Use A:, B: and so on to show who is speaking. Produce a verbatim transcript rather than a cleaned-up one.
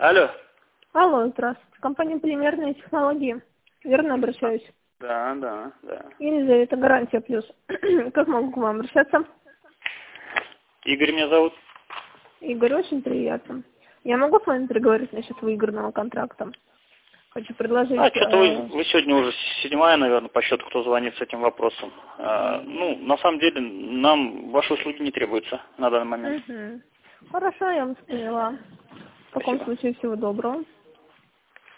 A: Алло.
B: Алло, здравствуйте. Компания «Полимерные технологии». Верно обращаюсь?
A: Да, да, да.
B: Елизавета, гарантия плюс. Как могу к вам обращаться?
A: Игорь меня зовут.
B: Игорь, очень приятно. Я могу с вами переговорить насчет выигранного контракта? Хочу предложить...
A: А, что-то вы,
B: э,
A: вы сегодня уже седьмая, наверное, по счету, кто звонит с этим вопросом. А, ну, на самом деле, нам ваши услуги не требуются на данный момент.
B: Угу. Хорошо, я вас поняла. В таком
A: Спасибо.
B: случае всего доброго.